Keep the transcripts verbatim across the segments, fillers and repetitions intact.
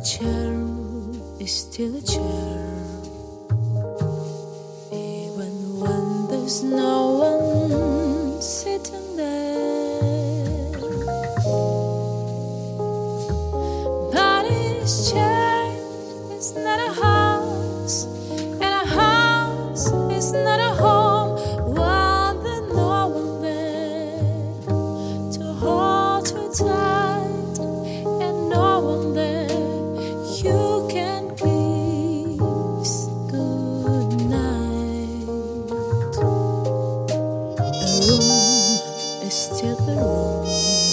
chair is still a chair, even when there's no one sitting there. But his chair is not a house, and a house is not a home when there's no one there to hold you tight, and no one there you can kiss goodnight. The room is still the room,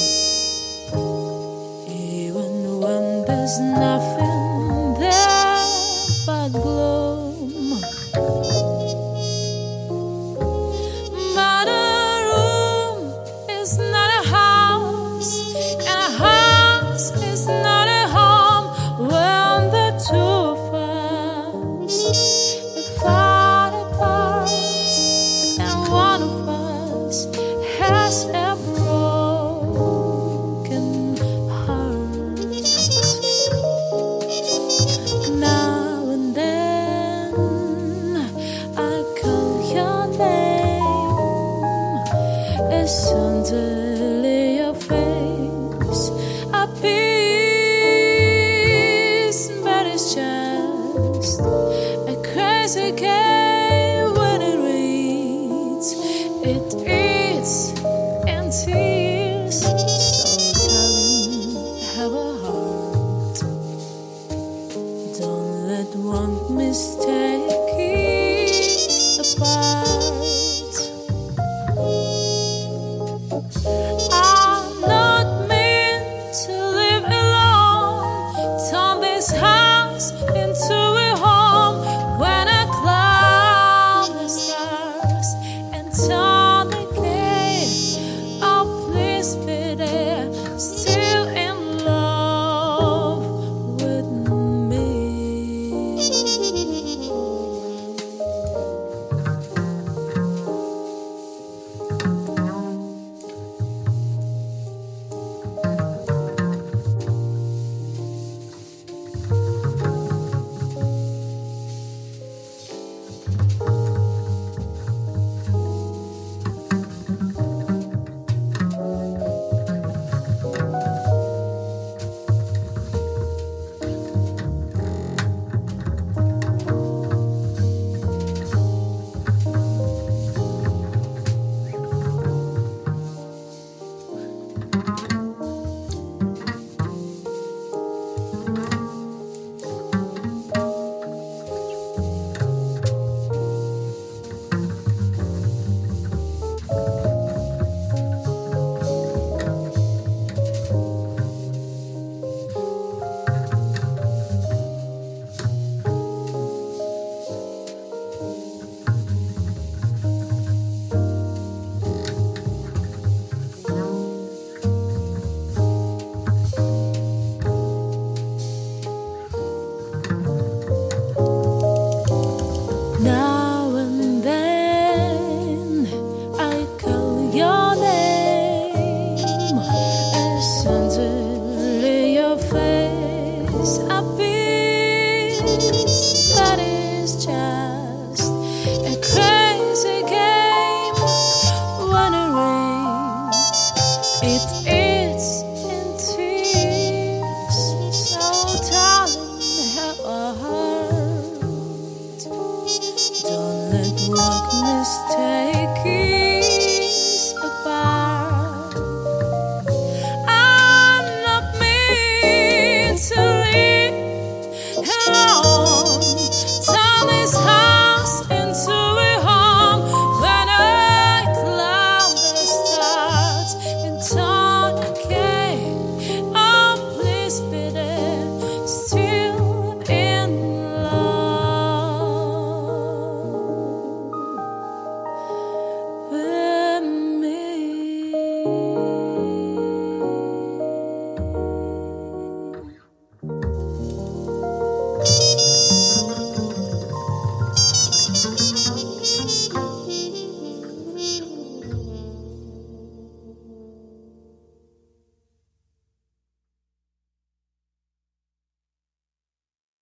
even when there's nothing there but gloom. But a room is not a house, and a house is not a home when the two of us are far apart, and one of us has a broken heart. Now and then I call your name, and suddenly your face appears. But it's just a crazy game when it reads, it eats and tears. So darling, have a heart. Don't let one mistake